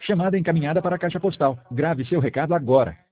Chamada encaminhada para a caixa postal. Grave seu recado agora.